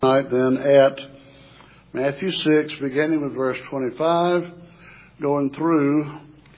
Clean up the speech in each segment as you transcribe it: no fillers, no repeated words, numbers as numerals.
Tonight then at Matthew 6, beginning with verse 25, going through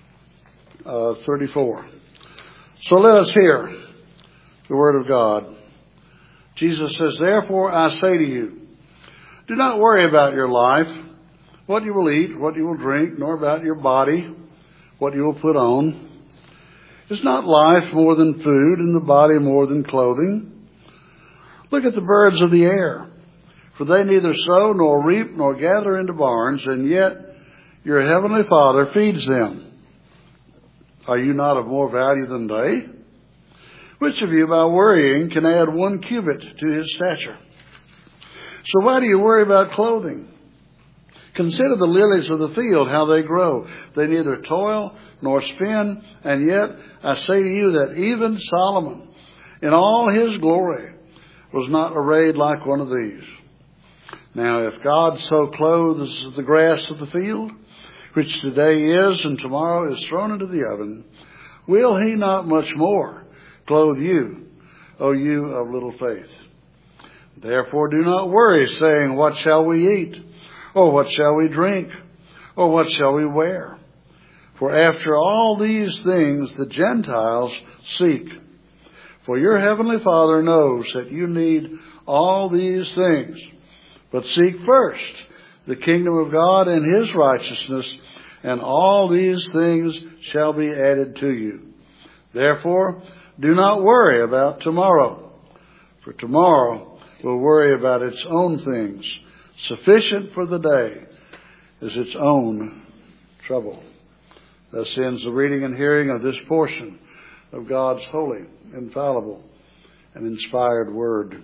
34. So let us hear the word of God. Jesus says, "Therefore I say to you, do not worry about your life, what you will eat, what you will drink, nor about your body, what you will put on. Is not life more than food, and the body more than clothing? Look at the birds of the air. For they neither sow nor reap nor gather into barns, and yet your heavenly Father feeds them. Are you not of more value than they? Which of you by worrying can add 1 cubit to his stature? So why do you worry about clothing? Consider the lilies of the field, how they grow. They neither toil nor spin, and yet I say to you that even Solomon in all his glory was not arrayed like one of these. Now, if God so clothes the grass of the field, which today is and tomorrow is thrown into the oven, will he not much more clothe you, O you of little faith? Therefore do not worry, saying, what shall we eat? Or what shall we drink? Or what shall we wear? For after all these things the Gentiles seek. For your heavenly Father knows that you need all these things. But seek first the kingdom of God and his righteousness, and all these things shall be added to you. Therefore, do not worry about tomorrow, for tomorrow will worry about its own things. Sufficient for the day is its own trouble." Thus ends the reading and hearing of this portion of God's holy, infallible, and inspired word.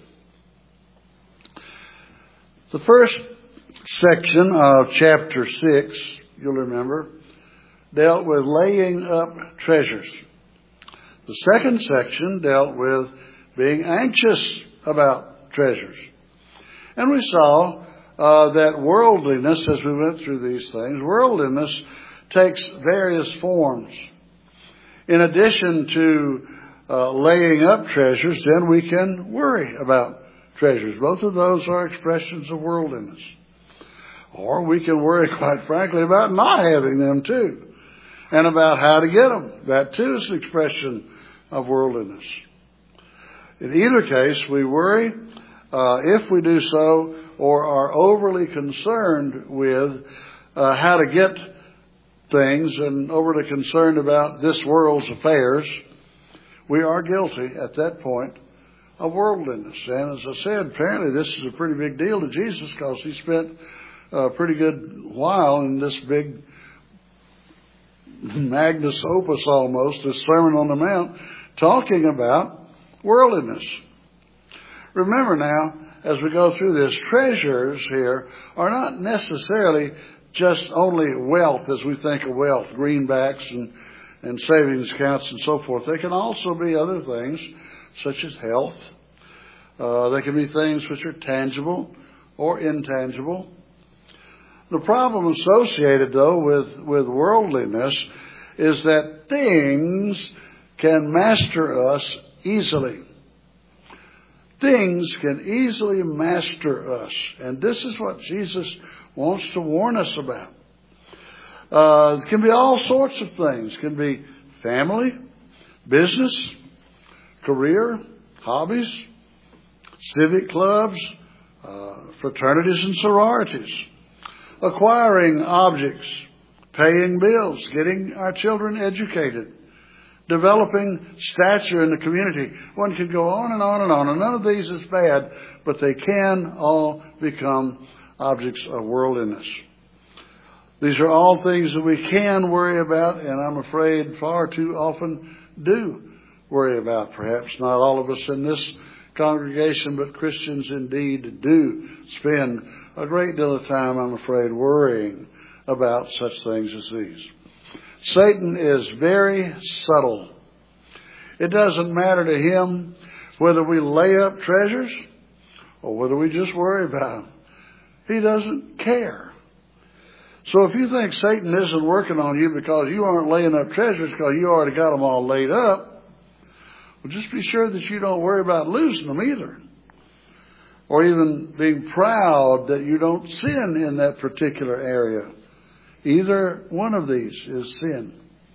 The first section of chapter 6, you'll remember, dealt with laying up treasures. The second section dealt with being anxious about treasures. And we saw that worldliness, as we went through these things, worldliness takes various forms. In addition to laying up treasures, then we can worry about treasures. Both of those are expressions of worldliness. Or we can worry, quite frankly, about not having them too, and about how to get them. That too is an expression of worldliness. In either case, we worry if we do so, or are overly concerned with how to get things and overly concerned about this world's affairs. We are guilty at that point of worldliness. And as I said, apparently this is a pretty big deal to Jesus, because he spent a pretty good while in this big magnus opus almost, this Sermon on the Mount, talking about worldliness. Remember now, as we go through this, treasures here are not necessarily just only wealth as we think of wealth, greenbacks and savings accounts and so forth. They can also be other things, such as health. They can be things which are tangible or intangible. The problem associated, though, with worldliness is that things can master us easily. Things can easily master us. And this is what Jesus wants to warn us about. It can be all sorts of things. It can be family, business, career, hobbies, civic clubs, fraternities and sororities, acquiring objects, paying bills, getting our children educated, developing stature in the community. One could go on and on and on, and none of these is bad, but they can all become objects of worldliness. These are all things that we can worry about, and I'm afraid far too often do worry about. Perhaps not all of us in this congregation, but Christians indeed do spend a great deal of time, I'm afraid, worrying about such things as these. Satan is very subtle. It doesn't matter to him whether we lay up treasures or whether we just worry about them. He doesn't care. So if you think Satan isn't working on you because you aren't laying up treasures because you already got them all laid up, well, just be sure that you don't worry about losing them either. or even being proud that you don't sin in that particular area. Either one of these is sin.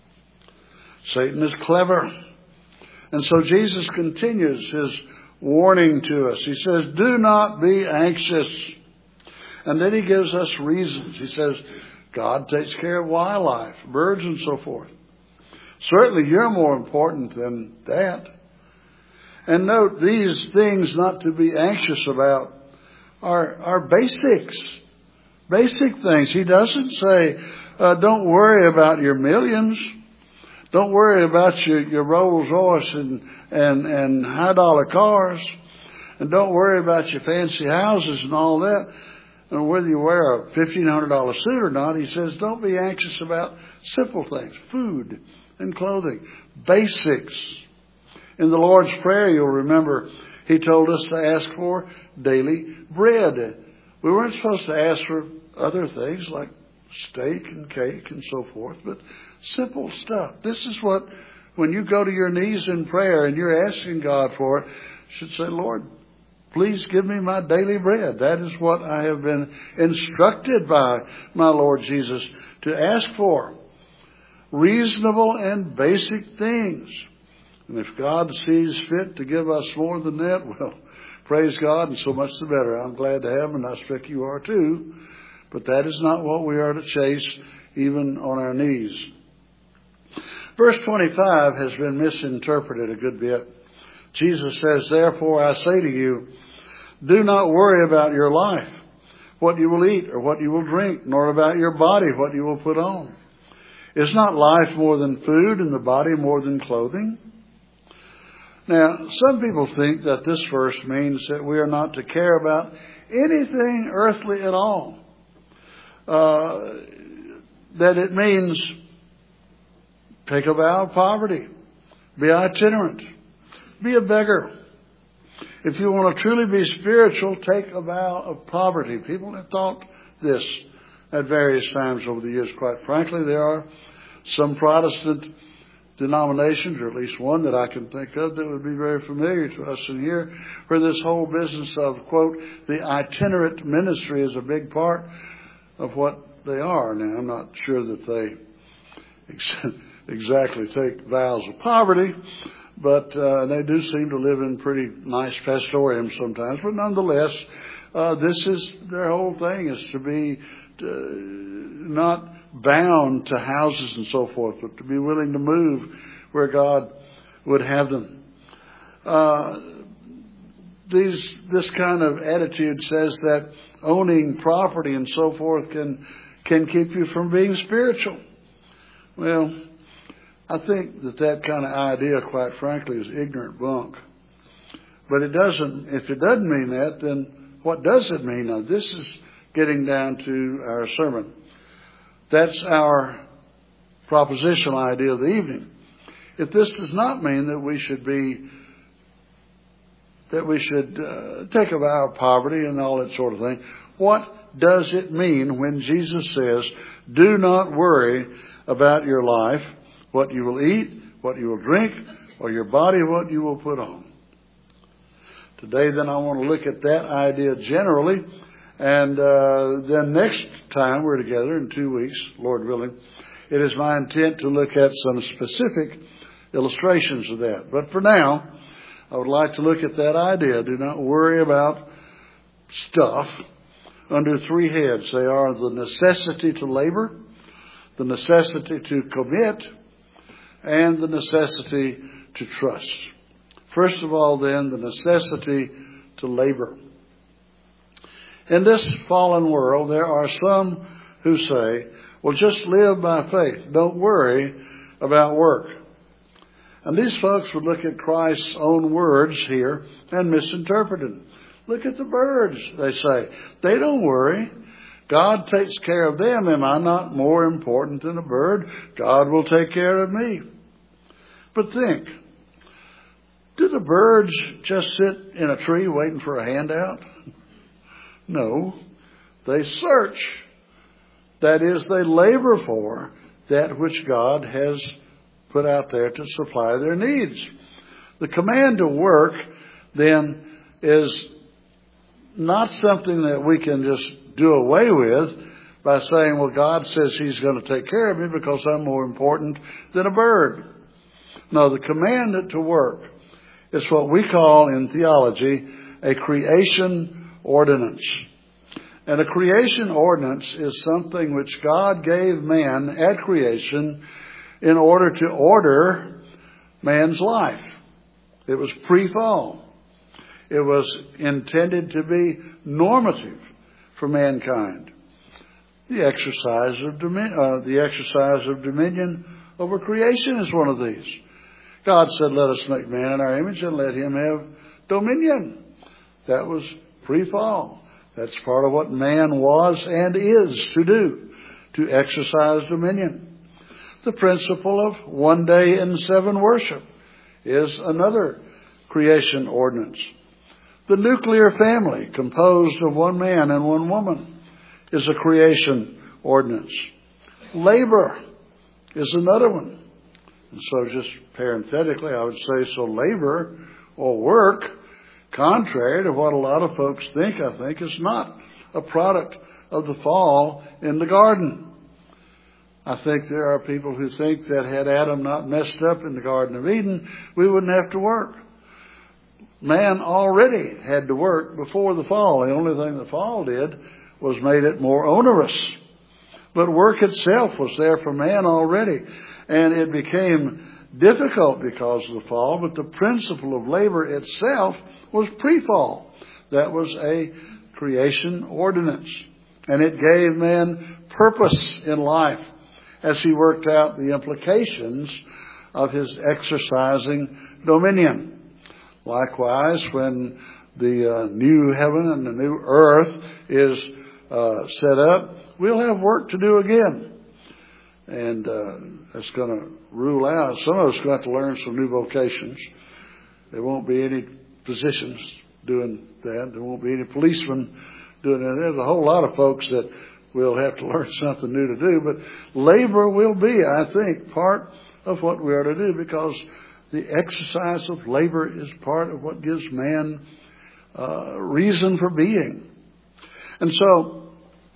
Satan is clever. And so Jesus continues his warning to us. He says, do not be anxious. And then he gives us reasons. He says, God takes care of wildlife, birds and so forth. Certainly you're more important than that. And note, these things not to be anxious about are basics. Basic things. He doesn't say, don't worry about your millions. Don't worry about your Rolls Royce and high dollar cars. And don't worry about your fancy houses and all that. And whether you wear a $1,500 suit or not, he says, don't be anxious about simple things. Food and clothing. Basics. In the Lord's Prayer, you'll remember, he told us to ask for daily bread. We weren't supposed to ask for other things like steak and cake and so forth, but simple stuff. This is what, when you go to your knees in prayer and you're asking God for it, you should say, Lord, please give me my daily bread. That is what I have been instructed by my Lord Jesus to ask for. Reasonable and basic things. And if God sees fit to give us more than that, well, praise God, and so much the better. I'm glad to have him, and I expect you are too. But that is not what we are to chase, even on our knees. Verse 25 has been misinterpreted a good bit. Jesus says, therefore I say to you, do not worry about your life, what you will eat or what you will drink, nor about your body, what you will put on. Is not life more than food, and the body more than clothing? Now, some people think that this verse means that we are not to care about anything earthly at all. That it means take a vow of poverty, be itinerant, be a beggar. If you want to truly be spiritual, take a vow of poverty. People have thought this at various times over the years. Quite frankly, there are some Protestant denominations, or at least one that I can think of, that would be very familiar to us in here, where this whole business of, quote, the itinerant ministry is a big part of what they are. Now, I'm not sure that they exactly take vows of poverty, but they do seem to live in pretty nice pastoraliums sometimes. But nonetheless, this is their whole thing, is to be not bound to houses and so forth, but to be willing to move where God would have them. This kind of attitude says that owning property and so forth can keep you from being spiritual. Well, I think that kind of idea, quite frankly, is ignorant bunk. But it doesn't. If it doesn't mean that, then what does it mean? Now, this is getting down to our sermon. That's our propositional idea of the evening. If this does not mean that we should take a vow of poverty and all that sort of thing, what does it mean when Jesus says, do not worry about your life, what you will eat, what you will drink, or your body, what you will put on? Today, then, I want to look at that idea generally. And then next time we're together in 2 weeks, Lord willing, it is my intent to look at some specific illustrations of that. But for now, I would like to look at that idea. Do not worry about stuff under three heads. They are the necessity to labor, the necessity to commit, and the necessity to trust. First of all, then, the necessity to labor. In this fallen world, there are some who say, well, just live by faith. Don't worry about work. And these folks would look at Christ's own words here and misinterpret them. Look at the birds, they say. They don't worry. God takes care of them. Am I not more important than a bird? God will take care of me. But think, do the birds just sit in a tree waiting for a handout? No, they search. That is, they labor for that which God has put out there to supply their needs. The command to work, then, is not something that we can just do away with by saying, well, God says He's going to take care of me because I'm more important than a bird. No, the command to work is what we call in theology a creation ordinance. And a creation ordinance is something which God gave man at creation in order to order man's life. It was pre-fall. It was intended to be normative for mankind. The exercise of dominion over creation is one of these. God said, let us make man in our image and let him have dominion. That was pre-fall. That's part of what man was and is to do, to exercise dominion. The principle of one day in seven worship is another creation ordinance. The nuclear family, composed of one man and one woman, is a creation ordinance. Labor is another one. And so just parenthetically, I would say, so labor or work, contrary to what a lot of folks think, I think, is not a product of the fall in the garden. I think there are people who think that had Adam not messed up in the Garden of Eden, we wouldn't have to work. Man already had to work before the fall. The only thing the fall did was made it more onerous. But work itself was there for man already. And it became difficult because of the fall, but the principle of labor itself was pre-fall. That was a creation ordinance. And it gave man purpose in life as he worked out the implications of his exercising dominion. Likewise, when the new heaven and the new earth is set up, we'll have work to do again. And that's going to rule out. Some of us are going to have to learn some new vocations. There won't be any physicians doing that. There won't be any policemen doing that. There's a whole lot of folks that will have to learn something new to do. But labor will be, I think, part of what we are to do, because the exercise of labor is part of what gives man reason for being. And so,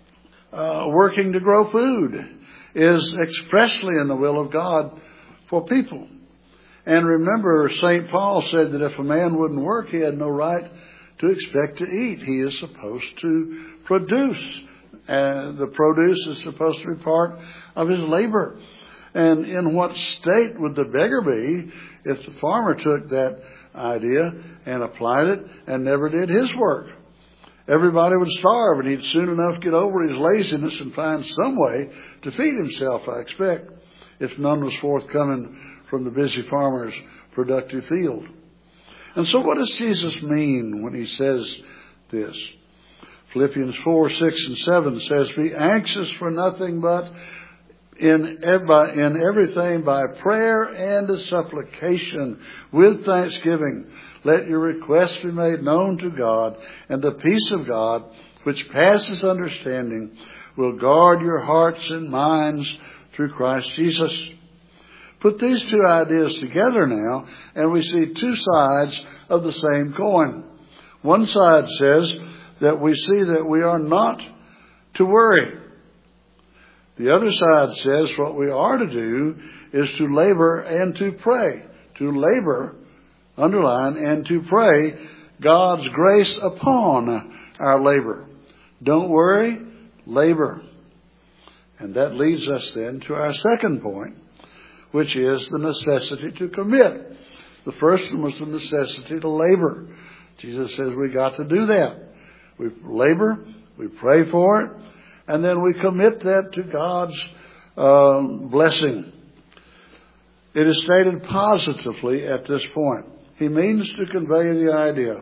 working to grow food is expressly in the will of God for people. And remember, St. Paul said that if a man wouldn't work, he had no right to expect to eat. He is supposed to produce. And the produce is supposed to be part of his labor. And in what state would the beggar be if the farmer took that idea and applied it and never did his work? Everybody would starve, and he'd soon enough get over his laziness and find some way to feed himself, I expect, if none was forthcoming from the busy farmer's productive field. And so what does Jesus mean when he says this? Philippians 4, 6, and 7 says, be anxious for nothing, but in everything by prayer and supplication with thanksgiving. Let your requests be made known to God, and the peace of God, which passes understanding, will guard your hearts and minds through Christ Jesus. Put these two ideas together now, and we see two sides of the same coin. One side says that we see that we are not to worry. The other side says what we are to do is to labor and to pray. To labor, underline, and to pray God's grace upon our labor. Don't worry, labor. And that leads us then to our second point, which is the necessity to commit. The first one was the necessity to labor. Jesus says we got to do that. We labor, we pray for it, and then we commit that to God's blessing. It is stated positively at this point. He means to convey the idea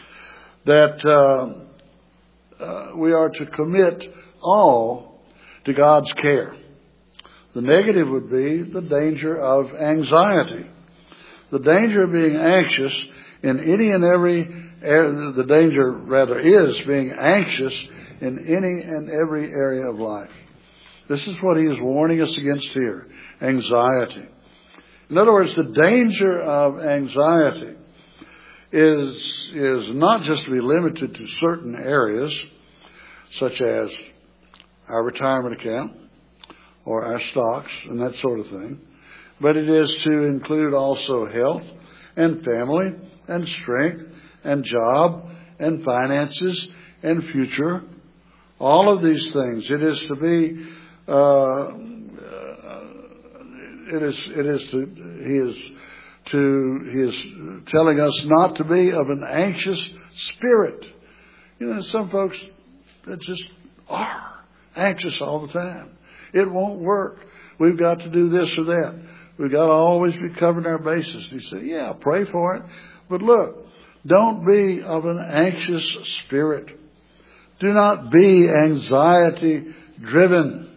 that we are to commit all to God's care. The negative would be the danger of anxiety. The danger of being anxious in any and every, the danger rather is being anxious in any and every area of life. This is what he is warning us against here, anxiety. In other words, the danger of anxiety is not just to be limited to certain areas, such as our retirement account or our stocks and that sort of thing, but it is to include also health and family and strength and job and finances and future. All of these things. It is to be, he is telling us not to be of an anxious spirit. You know, some folks that just are anxious all the time. It won't work. We've got to do this or that. We've got to always be covering our bases. He said, yeah, pray for it. But look, don't be of an anxious spirit. Do not be anxiety driven.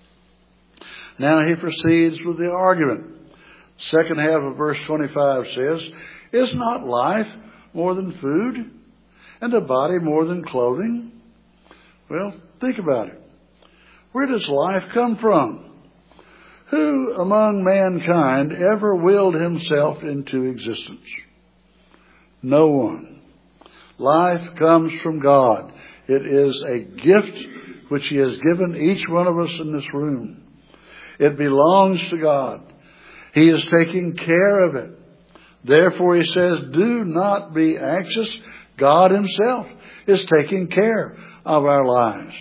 Now he proceeds with the argument. Second half of verse 25 says, is not life more than food, and the body more than clothing? Well, think about it. Where does life come from? Who among mankind ever willed himself into existence? No one. Life comes from God. It is a gift which he has given each one of us in this room. It belongs to God. He is taking care of it. Therefore, he says, do not be anxious. God himself is taking care of our lives.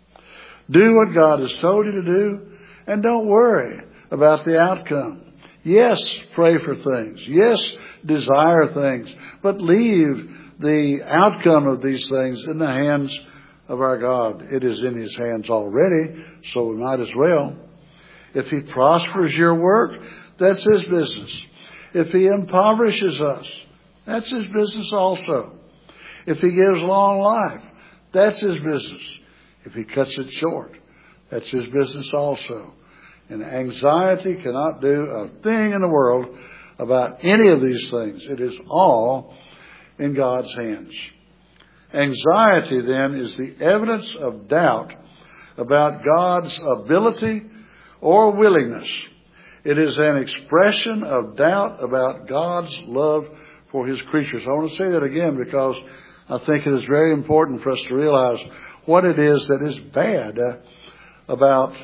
Do what God has told you to do, and don't worry about the outcome. Yes, pray for things. Yes, desire things. But leave the outcome of these things in the hands of our God. It is in his hands already, so we might as well. If he prospers your work, that's his business. If he impoverishes us, that's his business also. If he gives long life, that's his business. If he cuts it short, that's his business also. And anxiety cannot do a thing in the world about any of these things. It is all in God's hands. Anxiety, then, is the evidence of doubt about God's ability or willingness. It is an expression of doubt about God's love for his creatures. I want to say that again because I think it is very important for us to realize what it is that is bad about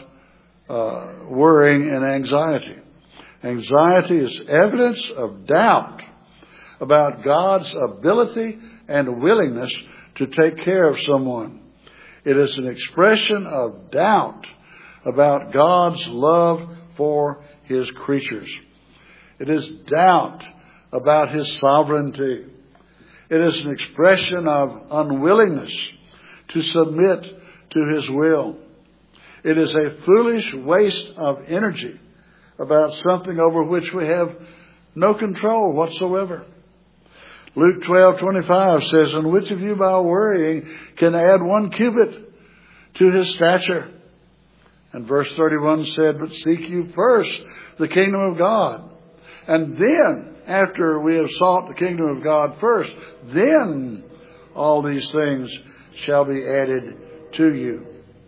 worrying and anxiety. Anxiety is evidence of doubt about God's ability and willingness to take care of someone. It is an expression of doubt about God's love for his creatures. It is doubt about his sovereignty. It is an expression of unwillingness to submit to his will. It is a foolish waste of energy about something over which we have no control whatsoever. Luke 12:25 says, and which of you by worrying can add 1 cubit to his stature? And verse 31 said, but seek you first the kingdom of God. And then, after we have sought the kingdom of God first, then all these things shall be added to you.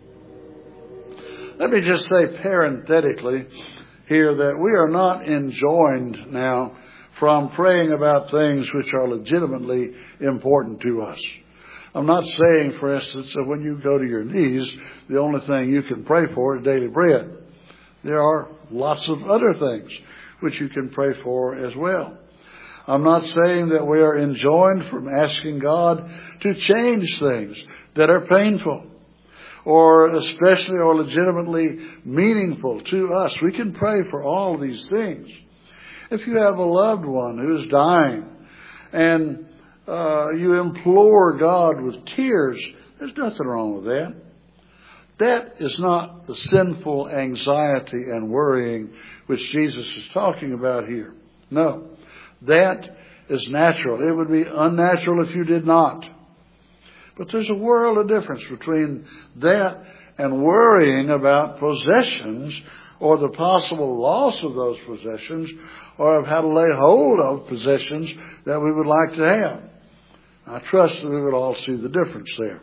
Let me just say parenthetically here that we are not enjoined now from praying about things which are legitimately important to us. I'm not saying, for instance, that when you go to your knees, the only thing you can pray for is daily bread. There are lots of other things which you can pray for as well. I'm not saying that we are enjoined from asking God to change things that are painful or especially or legitimately meaningful to us. We can pray for all of these things. If you have a loved one who is dying and you implore God with tears, there's nothing wrong with that. That is not the sinful anxiety and worrying which Jesus is talking about here. No, that is natural. It would be unnatural if you did not. But there's a world of difference between that and worrying about possessions or the possible loss of those possessions or of how to lay hold of possessions that we would like to have. I trust that we would all see the difference there.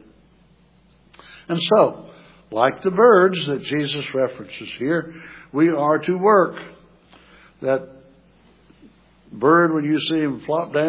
And so, like the birds that Jesus references here, we are to work. That bird, when you see him flop down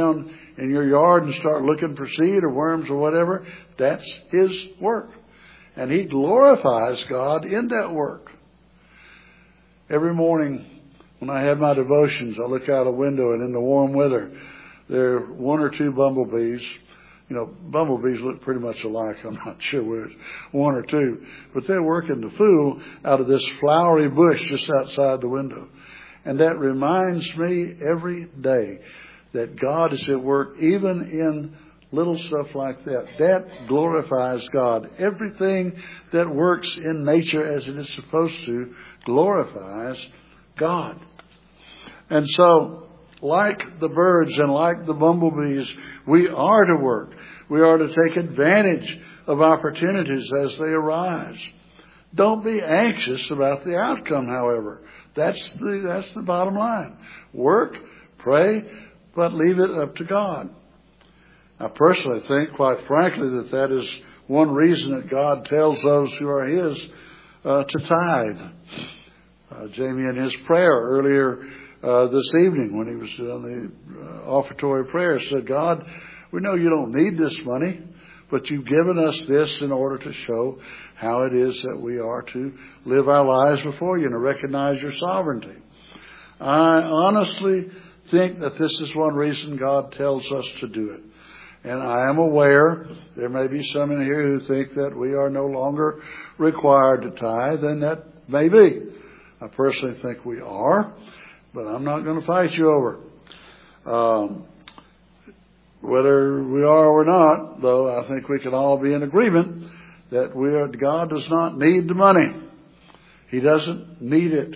in your yard and start looking for seed or worms or whatever, that's his work. And he glorifies God in that work. Every morning when I have my devotions, I look out a window, and in the warm weather, there are one or two bumblebees. You know, bumblebees look pretty much alike. I'm not sure whether it's one or two. But they're working the fool out of this flowery bush just outside the window. And that reminds me every day that God is at work even in little stuff like that. That glorifies God. Everything that works in nature as it is supposed to glorifies God. And so, like the birds and like the bumblebees, we are to work. We are to take advantage of opportunities as they arise. Don't be anxious about the outcome, however. That's the bottom line. Work, pray, but leave it up to God. I personally think, quite frankly, that is one reason that God tells those who are His to tithe. Jamie in his prayer earlier this evening when he was doing the offertory prayer said, God, we know you don't need this money, but you've given us this in order to show how it is that we are to live our lives before you and to recognize your sovereignty. I honestly think that this is one reason God tells us to do it. And I am aware there may be some in here who think that we are no longer required to tithe, and that may be. I personally think we are, but I'm not going to fight you over whether we are or not, though I think we can all be in agreement that God does not need the money. He doesn't need it.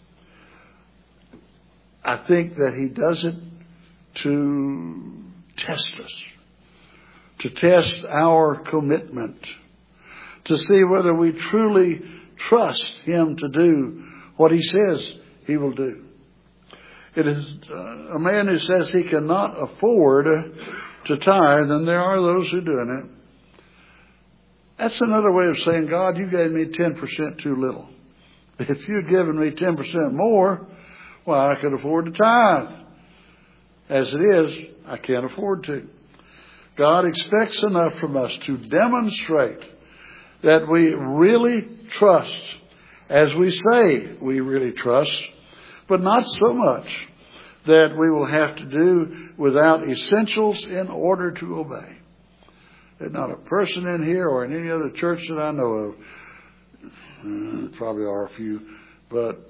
I think that He does it to test us, to test our commitment, to see whether we truly trust Him to do what He says He will do. It is a man who says he cannot afford to tithe, and there are those who are doing it. That's another way of saying, God, you gave me 10% too little. If you'd given me 10% more, well, I could afford to tithe. As it is, I can't afford to. God expects enough from us to demonstrate that we really trust, as we say we really trust, but not so much that we will have to do without essentials in order to obey. There's not a person in here or in any other church that I know of, probably are a few, but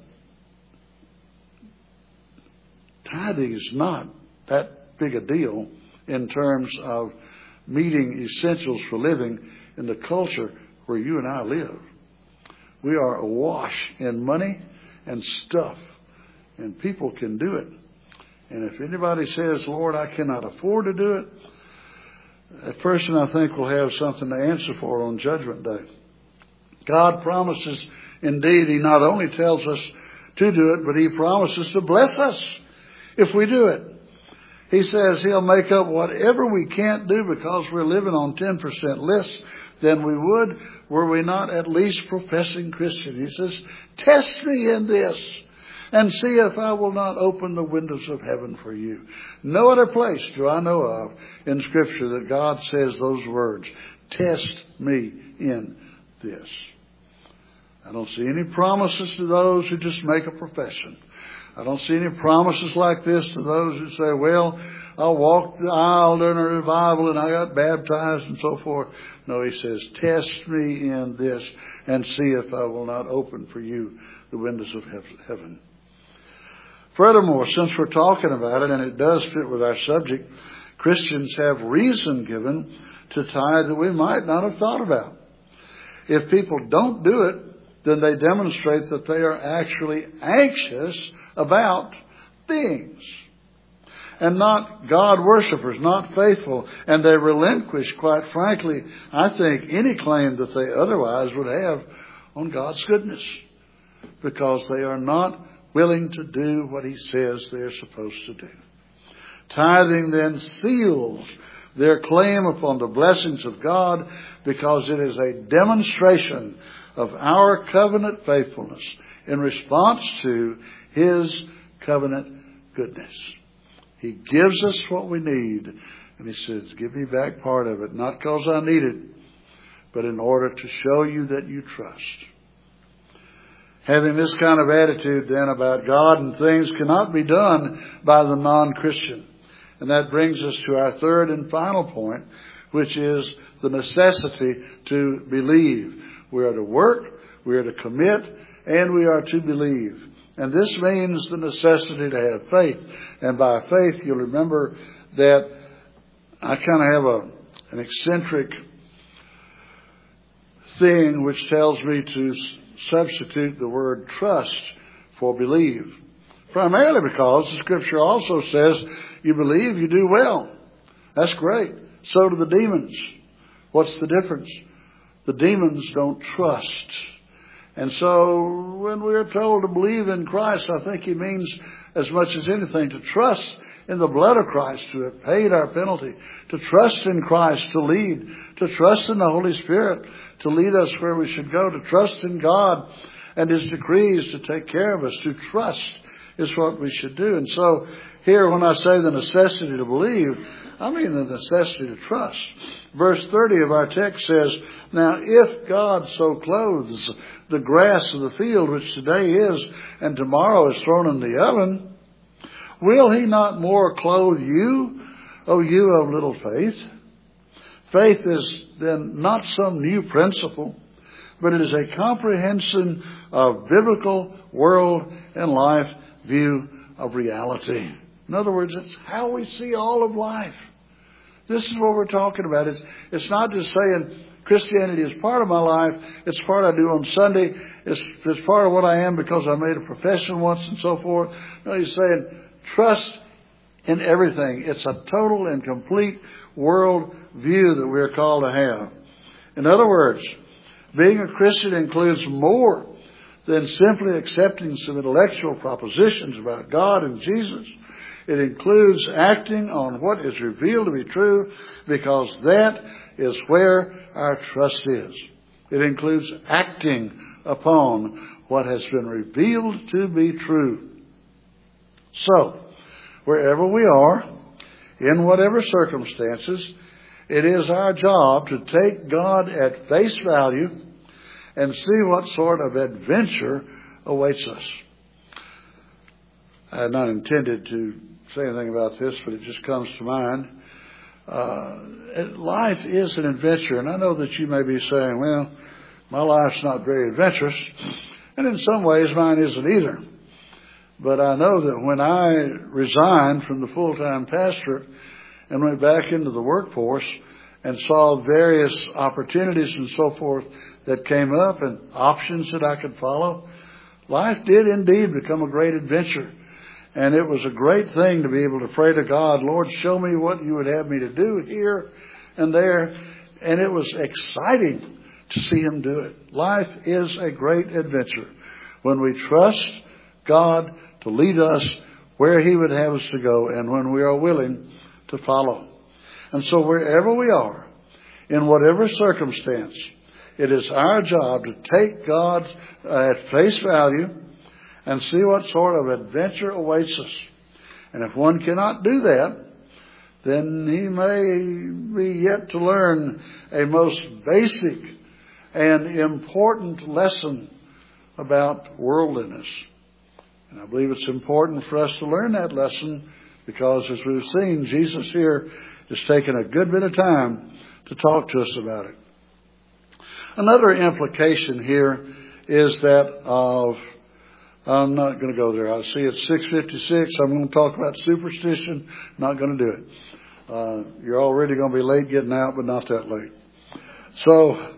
tithing is not that big a deal in terms of meeting essentials for living in the culture where you and I live. We are awash in money and stuff, and people can do it. And if anybody says, Lord, I cannot afford to do it, that person, I think, will have something to answer for on Judgment Day. God promises, indeed, He not only tells us to do it, but He promises to bless us if we do it. He says He'll make up whatever we can't do because we're living on 10% less than we would were we not at least professing Christian. He says, test me in this and see if I will not open the windows of heaven for you. No other place do I know of in Scripture that God says those words, test me in this. I don't see any promises to those who just make a profession. I don't see any promises like this to those who say, well, I'll walk the aisle during a revival and I got baptized and so forth. No, He says, test me in this and see if I will not open for you the windows of heaven. Furthermore, since we're talking about it, and it does fit with our subject, Christians have reason given to tithe that we might not have thought about. If people don't do it, then they demonstrate that they are actually anxious about things and not God worshipers, not faithful, and they relinquish, quite frankly, I think, any claim that they otherwise would have on God's goodness because they are not willing to do what He says they're supposed to do. Tithing then seals their claim upon the blessings of God because it is a demonstration of our covenant faithfulness in response to His covenant goodness. He gives us what we need. And He says, give me back part of it, not because I need it, but in order to show you that you trust. Having this kind of attitude then about God and things cannot be done by the non-Christian. And that brings us to our third and final point, which is the necessity to believe. We are to work, we are to commit, and we are to believe. And this means the necessity to have faith. And by faith, you'll remember that I kind of have an eccentric thing which tells me to substitute the word trust for believe. Primarily because the Scripture also says, you believe, you do well. That's great. So do the demons. What's the difference? The demons don't trust. And so when we are told to believe in Christ, I think He means as much as anything to trust in the blood of Christ, to have paid our penalty, to trust in Christ to lead, to trust in the Holy Spirit to lead us where we should go, to trust in God and His decrees to take care of us. To trust is what we should do. And so here when I say the necessity to believe, I mean the necessity to trust. Verse 30 of our text says, now if God so clothes the grass of the field, which today is and tomorrow is thrown in the oven, will He not more clothe you, O you of little faith? Faith is then not some new principle, but it is a comprehension of biblical world and life view of reality. In other words, it's how we see all of life. This is what we're talking about. It's not just saying Christianity is part of my life. It's part I do on Sunday. It's part of what I am because I made a profession once and so forth. No, He's saying trust in everything. It's a total and complete world view that we're called to have. In other words, being a Christian includes more than simply accepting some intellectual propositions about God and Jesus. It includes acting on what is revealed to be true, because that is where our trust is. It includes acting upon what has been revealed to be true. So, wherever we are, in whatever circumstances, it is our job to take God at face value and see what sort of adventure awaits us. I had not intended to say anything about this, but it just comes to mind. Life is an adventure, and I know that you may be saying, well, my life's not very adventurous, and in some ways mine isn't either. But I know that when I resigned from the full-time pastorate and went back into the workforce and saw various opportunities and so forth that came up and options that I could follow, life did indeed become a great adventure. And it was a great thing to be able to pray to God, Lord, show me what you would have me to do here and there. And it was exciting to see Him do it. Life is a great adventure when we trust God to lead us where He would have us to go, and when we are willing to follow. And so wherever we are, in whatever circumstance, it is our job to take God at face value and see what sort of adventure awaits us. And if one cannot do that, then he may be yet to learn a most basic and important lesson about worldliness. And I believe it's important for us to learn that lesson because, as we've seen, Jesus here has taken a good bit of time to talk to us about it. Another implication here is that of, I'm not going to go there. I see it's 6:56. I'm going to talk about superstition. Not going to do it. You're already going to be late getting out, but not that late. So,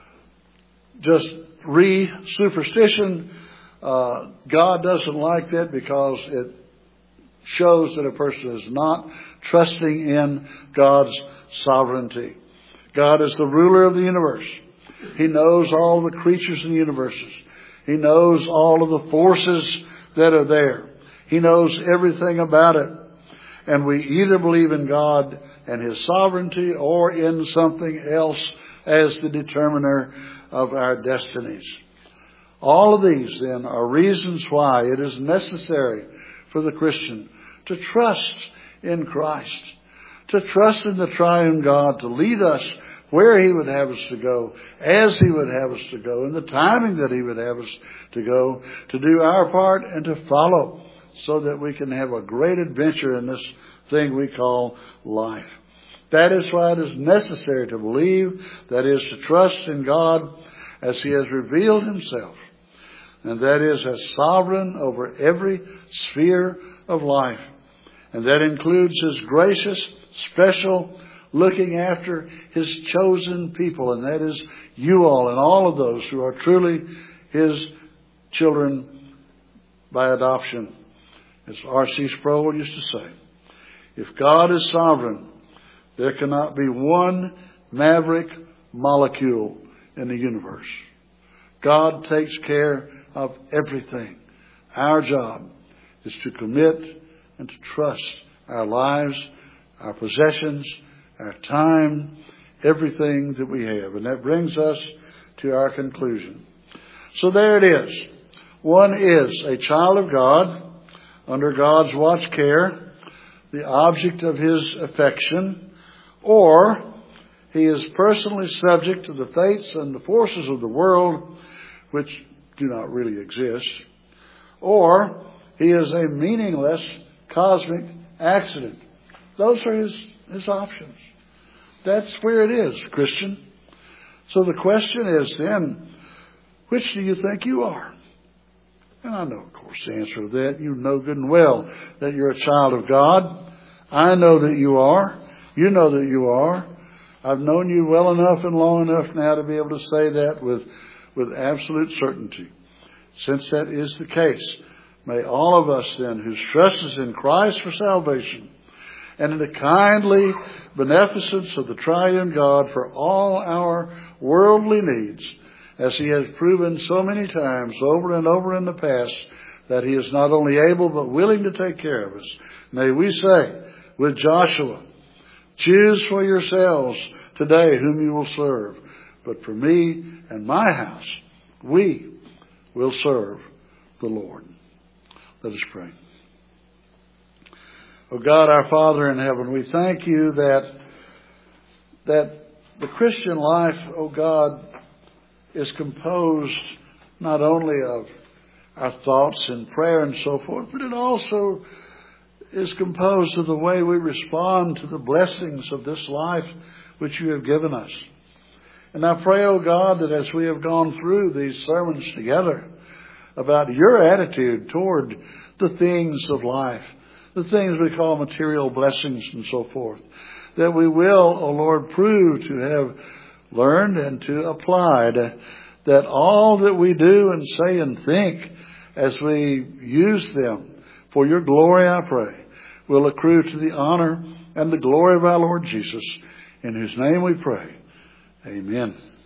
just superstition. God doesn't like that because it shows that a person is not trusting in God's sovereignty. God is the ruler of the universe. He knows all the creatures in the universes. He knows all of the forces that are there. He knows everything about it. And we either believe in God and His sovereignty or in something else as the determiner of our destinies. All of these, then, are reasons why it is necessary for the Christian to trust in Christ, to trust in the triune God to lead us where He would have us to go, as He would have us to go, in the timing that He would have us to go, to do our part and to follow, so that we can have a great adventure in this thing we call life. That is why it is necessary to believe, that is, to trust in God as He has revealed Himself, and that is as sovereign over every sphere of life. And that includes His gracious, special looking after His chosen people, and that is you all and all of those who are truly His children by adoption. As R.C. Sproul used to say, if God is sovereign, there cannot be one maverick molecule in the universe. God takes care of everything. Our job is to commit and to trust our lives, our possessions, our time, everything that we have. And that brings us to our conclusion. So there it is. One is a child of God, under God's watch care, the object of His affection, or he is personally subject to the fates and the forces of the world, which do not really exist, or he is a meaningless cosmic accident. Those are his options. That's where it is, Christian. So the question is then, which do you think you are? And I know, of course, the answer to that. You know good and well that you're a child of God. I know that you are. You know that you are. I've known you well enough and long enough now to be able to say that with absolute certainty. Since that is the case, may all of us then, whose trust is in Christ for salvation, and in the kindly beneficence of the triune God for all our worldly needs, as He has proven so many times over and over in the past that He is not only able but willing to take care of us, may we say with Joshua, choose for yourselves today whom you will serve, but for me and my house, we will serve the Lord. Let us pray. Oh God, our Father in heaven, we thank you that the Christian life, oh God, is composed not only of our thoughts and prayer and so forth, but it also is composed of the way we respond to the blessings of this life which you have given us. And I pray, oh God, that as we have gone through these sermons together about your attitude toward the things of life, the things we call material blessings and so forth, that we will, O Lord, prove to have learned and to apply, that all that we do and say and think as we use them for your glory, I pray, will accrue to the honor and the glory of our Lord Jesus, in whose name we pray. Amen.